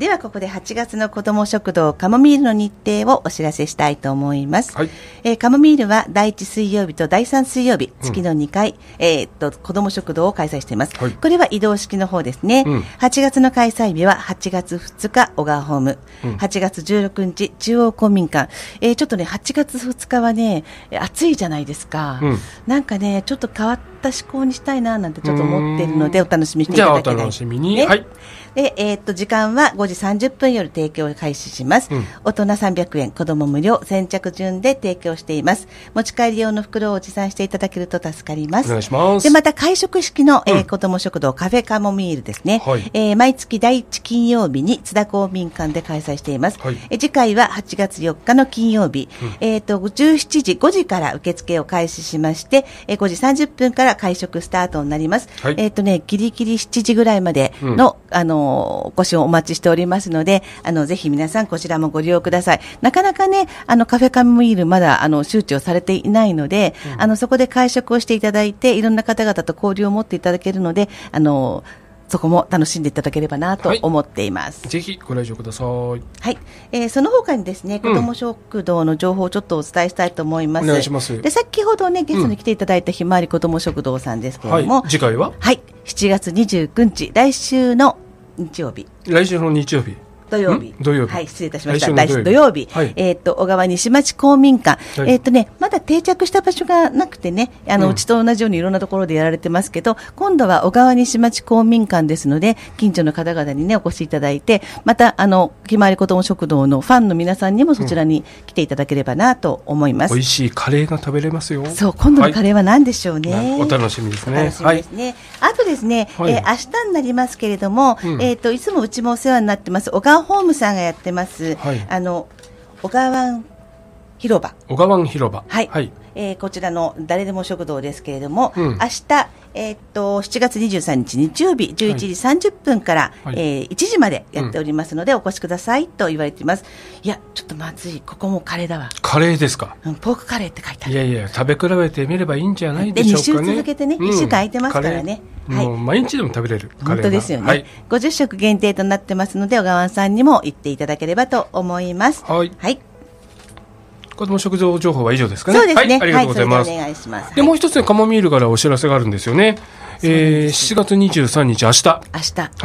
ではここではちがつの子ども食堂カモミールの日程をお知らせしたいと思います。はい、えー、カモミールはだいいち水曜日とだいさん水曜日、月のにかい、うん、えー、っと子ども食堂を開催しています。はい、これは移動式の方ですね。うん、はちがつの開催日ははちがつふつか小川ホーム、うん、はちがつじゅうろくにち中央公民館、えー、ちょっとねはちがつふつかはね暑いじゃないですか。うん、なんかねちょっと変わった思考にしたいななんてちょっと思っているのでお楽しみにしていただきたい。 じゃあお楽しみに。 ね、 はい。 で、えー、っと時間はごじさんじゅっぷんより提供を開始します。うん、大人さんびゃくえん、子供無料、先着順で提供しています。持ち帰り用の袋を持参していただけると助かります。 お願いします。 でまた会食式の、えーうん、子供食堂カフェカモミールですね。はい、えー、毎月だいいち金曜日に津田公民館で開催しています。はい、え次回ははちがつよっかの金曜日、うん、えー、っとじゅうしちじごじから受付を開始しまして、えー、ごじさんじゅっぷんから会食スタートになります。はい、えー、っとねギリギリしちじぐらいまでの、うん、あのお越しをお待ちしておりますので、あのぜひ皆さんこちらもご利用ください。なかなかねあのカフェカモミールまだあの周知をされていないので、うん、あのそこで会食をしていただいていろんな方々と交流を持っていただけるので、あのそこも楽しんでいただければなと思っています。 はい、ぜひご来場ください。はい、 えー、その他にですね、子ども食堂の情報をちょっとお伝えしたいと思います。 お願いします。 で、先ほどねゲストに来ていただいたひまわり子ども食堂さんですけれども、 はい、次回ははいしちがつにじゅうくにち来週の日曜日。 来週の日曜日。 土曜日。 土曜日。 はい、失礼いたしました。来週土曜日。はい、えっ、ー、と、小川西町公民館。はい、えっ、ー、とね、まだ定着した場所がなくてね、あの、うん、うちと同じようにいろんなところでやられてますけど、今度は小川西町公民館ですので、近所の方々にね、お越しいただいて、また、あの、ひまわり子ども食堂のファンの皆さんにもそちらに来ていただければなと思います。 うん、美味しいカレーが食べれますよ。 そう、今度のカレーは何でしょうね。はい、 お楽しみですね。 お楽しみですね。はい、あとですね、はい、えー、明日になりますけれども、うん、えっ、ー、と、いつもうちもお世話になってます、小川ホームさんがやってます、はい、あの小川湾広場小川湾広場、 はいはい、えー、こちらの誰でも食堂ですけれども、うん、明日、えー、っとしちがつにじゅうさんにち日曜日じゅういちじさんじゅっぷんから、はい、えー、いちじまでやっておりますので、うん、お越しくださいと言われています。いやちょっとまずい、ここもカレーだわ。 カレーですか。 うん、ポークカレーって書いてある。 いやいや、食べ比べてみればいいんじゃないでしょうかね。でに週続けてね、うん、いっしゅうかん空いてますからね、 はい、もう毎日でも食べれるカレー。 本当ですよね、はい、ごじゅっしょく限定となってますので、小川さんにも行っていただければと思います。 はい、 はい、 子ども食堂情報は以上ですかね。 そうですね、 はい、ありがとうございます。 はい、それでお願いします。 で、もう一つカモミールからお知らせがあるんですよね。えー、しちがつにじゅうさんにち明日。 明日。 はい。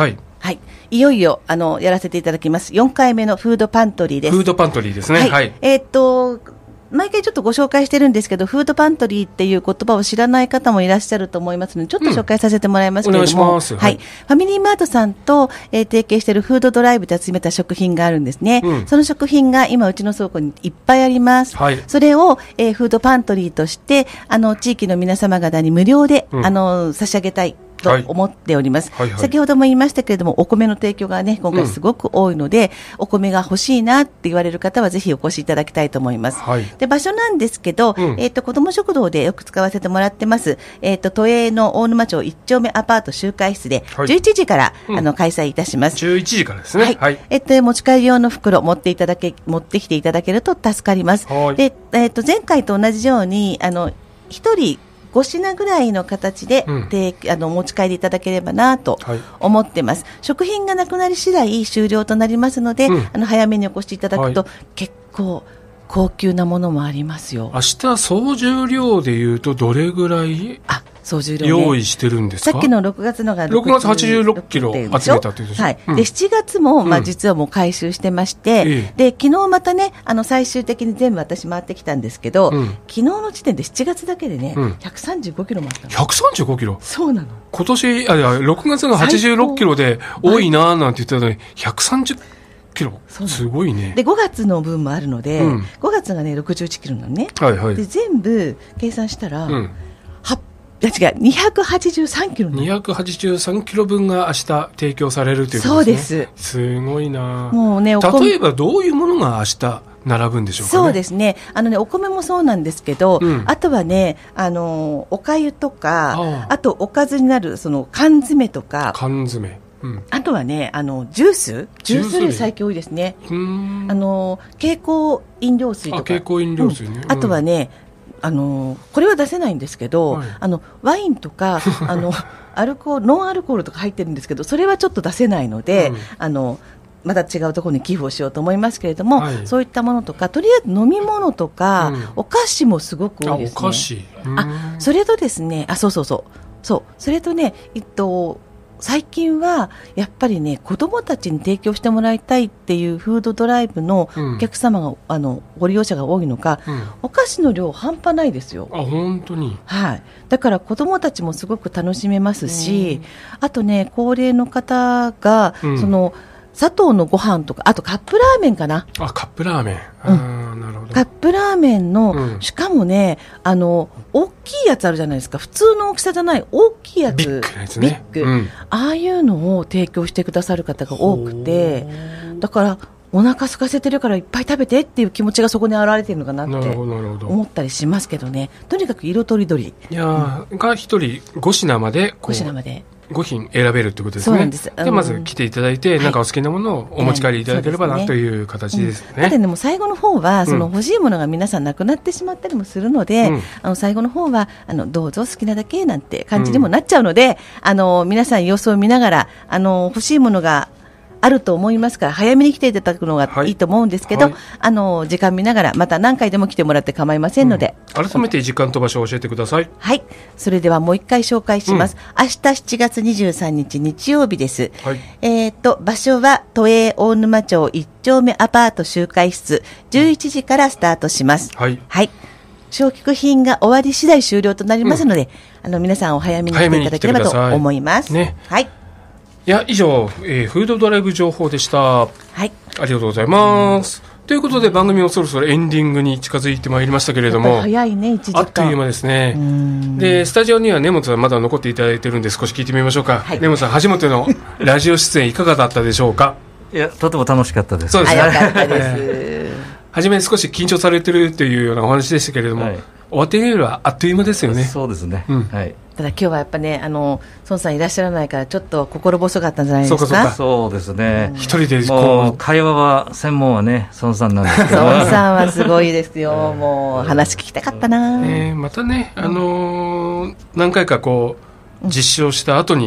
はい。いよいよ、あの、やらせていただきます。よんかいめのフードパントリーです。 フードパントリーですね。 はい。 はい、 えー、っと、毎回ちょっとご紹介してるんですけど、フードパントリーっていう言葉を知らない方もいらっしゃると思いますので、ちょっと紹介させてもらいますけれども、うん、お願いします。はい。はい、ファミリーマートさんと、えー、提携しているフードドライブで集めた食品があるんですね。うん、その食品が今うちの倉庫にいっぱいあります。はい、それを、えー、フードパントリーとして、あの、地域の皆様方に無料で、うん、あの、差し上げたい。と思っております、はいはいはい、先ほども言いましたけれどもお米の提供がね今回すごく多いので、うん、お米が欲しいなって言われる方はぜひお越しいただきたいと思います、はい、で場所なんですけど、うん、えー、と子ども食堂でよく使わせてもらってます、えー、と都営の大沼町いっ丁目アパート集会室でじゅういちじから、はい、あの開催いたします、うん、じゅういちじからですね、はいはい、えー、と持ち帰り用の袋持っていただけ持ってきていただけると助かります、はい、で、えー、と前回と同じようにあのひとりご品ぐらいの形で、うん、であの持ち帰りいただければなと思ってます、はい、食品がなくなり次第終了となりますので、うん、あの早めにお越しいただくと、はい、結構高級なものもありますよ。 明日総重量でいうとどれぐらいあ総重量、ね、用意してるんですか。 さっきのろくがつのがろくがつはちじゅうろっキロ集めたということです、 はい、うん、でしちがつも、まあ、実はもう回収してまして、うん、で昨日またねあの最終的に全部私回ってきたんですけど、うん、昨日の時点でしちがつだけでね、うん、ひゃくさんじゅうごキロもあったの。 ひゃくさんじゅうごキロ。 そうなの。 今年あいやろくがつがはちじゅうろっキロで多いなーなんて言ってたのにひゃくさんじゅうキロすごいね。 でごがつの分もあるので、うん、ごがつがねろくじゅういちキロなのね、はいはい、で全部計算したら、うん、いや違うにひゃくはちじゅうさんキロにひゃくはちじゅうさんキロ分が明日提供されるということですね。そうです。すごいな。もうね、例えばどういうものが明日並ぶんでしょうかね。 そうですね。あのねお米もそうなんですけど、うん、あとはねあのお粥とか あ, あとおかずになるその缶詰とか缶詰、うん、 あとはねあのジュースジュース類最近多いですね。うーんあの蛍光飲料水とかあ蛍光飲料水ね、 うん、あとはねあのこれは出せないんですけど、はい、あのワインとかあのアルコールノンアルコールとか入ってるんですけどそれはちょっと出せないので、うん、あのまた違うところに寄付をしようと思いますけれども、はい、そういったものとかとりあえず飲み物とか、うん、お菓子もすごく多いですね。 あお菓子あそれとですねあそうそうそうそうそれとねえっと最近はやっぱりね子どもたちに提供してもらいたいっていうフードドライブのお客様が、うん、あのご利用者が多いのか、うん、お菓子の量半端ないですよ。 あ本当に、 はい、だから子どもたちもすごく楽しめますし、うん、あとね高齢の方が、うん、その砂糖のご飯とかあとカップラーメンかなあカップラーメン、 うん、あなるほどカップラーメンの、うん、しかもねあの大きいやつあるじゃないですか普通の大きさじゃない大きいやつビッグなやつねビッグ、うん、ああいうのを提供してくださる方が多くてだからお腹空かせてるからいっぱい食べてっていう気持ちがそこに表れてるのかなって思ったりしますけどねとにかく色とりどりいや、うん、がひとりご品までご品までご品選べるってことですね。そうなんです。でまず来ていただいて、はい、なんかお好きなものをお持ち帰りいただければな、はい、という形ですね。 うん、でねもう最後の方はその欲しいものが皆さんなくなってしまったりもするので、うん、あの最後の方はあのどうぞ好きなだけなんて感じにもなっちゃうので、うん、あの皆さん様子を見ながらあの欲しいものがあると思いますから早めに来ていただくのがいいと思うんですけど、はいはい、あの時間見ながらまた何回でも来てもらって構いませんので、 うん、改めて時間と場所を教えてください。 はい、それではもう一回紹介します、うん、明日しちがつにじゅうさんにち日曜日です、はい、えー、と場所は都営大沼町いっ丁目アパート集会室じゅういちじからスタートします、はいはい、焼却品が終わり次第終了となりますので、うん、あの皆さんお早めに来ていただければと思います、ね、はい。 いや以上、えー、フードドライブ情報でした。はい、ありがとうございます。ということで番組もそろそろエンディングに近づいてまいりましたけれども早いねいちじかんあっという間ですね。でスタジオには根本さんまだ残っていただいてるんで少し聞いてみましょうか、はい、根本さん初めてのラジオ出演いかがだったでしょうか。 いやとても楽しかったです。 そうですね。 よかったです初め少し緊張されてるというようなお話でしたけれども、はい、終わってみればあっという間ですよね。 そうですね、うん、はい。 ただ今日はやっぱねあの孫さんいらっしゃらないからちょっと心細かったんじゃないですか。そうかそうかそうですね、うん、 一人でもう会話は専門はね孫さんなんですけど孫さんはすごいですよもう話聞きたかったな、 えー、またね、あのー、何回かこう実証した後に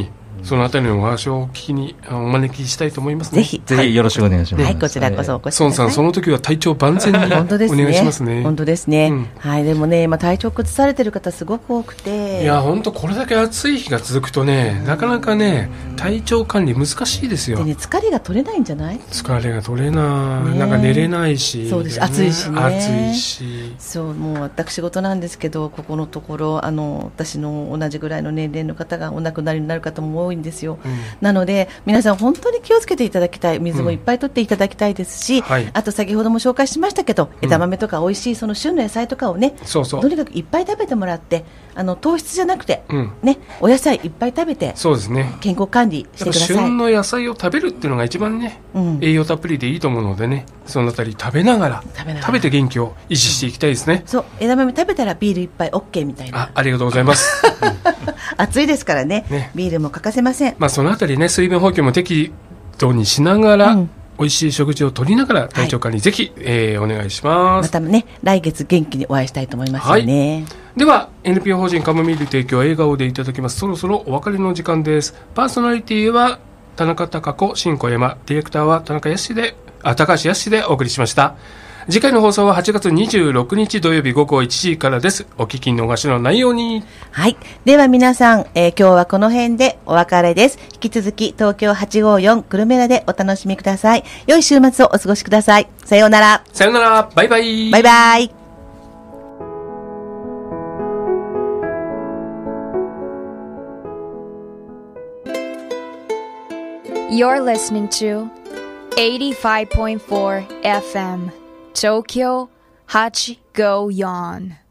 そのあたりのお話を聞きにお招きしたいと思いますね。 ぜひぜひよろしくお願いします。 はい、こちらこそお越しください。 孫さん、その時は体調万全にお願いしますね。 本当ですね、うん、はい。でもね、今体調崩されてる方すごく多くて、 いや本当これだけ暑い日が続くとね、なかなかね体調管理難しいですよ。 でね、疲れが取れないんじゃない？ 疲れが取れない、ね、なんか寝れないし、 そうです、暑いしね、 暑いし、 そう、もう私事なんですけど、ここのところあの私の同じぐらいの年齢の方がお亡くなりになる方も多いんですよ、うん、なので皆さん本当に気をつけていただきたい。水もいっぱい取っていただきたいですし、うん、はい、あと先ほども紹介しましたけど、枝豆とか美味しいその旬の野菜とかをね、そうそう、とにかくいっぱい食べてもらって、あの糖質じゃなくて、うん、ね、お野菜いっぱい食べて、そうですね、健康管理してください。 旬の野菜を食べるっていうのが一番ね、うん、栄養たっぷりでいいと思うのでね、そのあたり食べながら食べながら食べて元気を維持していきたいですね、うん、 そう、枝豆食べたらビール一杯 OK みたいな。 あ, ありがとうございます暑いですから ね, ねビールも欠かせません。 まあ、そのあたりね、水分補給も適度にしながら、うん、美味しい食事をとりながら体調管理、はい、ぜひ、えー、お願いします。 またね、来月元気にお会いしたいと思いますよね、 はい、では エヌピーオー 法人カモミール提供笑顔でいただきます。そろそろお別れの時間です。パーソナリティは田中貴子、新小山、ディレクターは田中康であ高橋康でお送りしました。次回の放送ははちがつにじゅうろくにち土曜日ごごいちじからです。お聞き逃しのないように。 はい。では皆さん、えー、今日はこの辺でお別れです。引き続き東京はちごーよん久留米らでお楽しみください。良い週末をお過ごしください。さようなら。 さようなら。バイバイ。 バイバイ。 You're listening to eighty-five point four エフエム Tokyo はちごーよん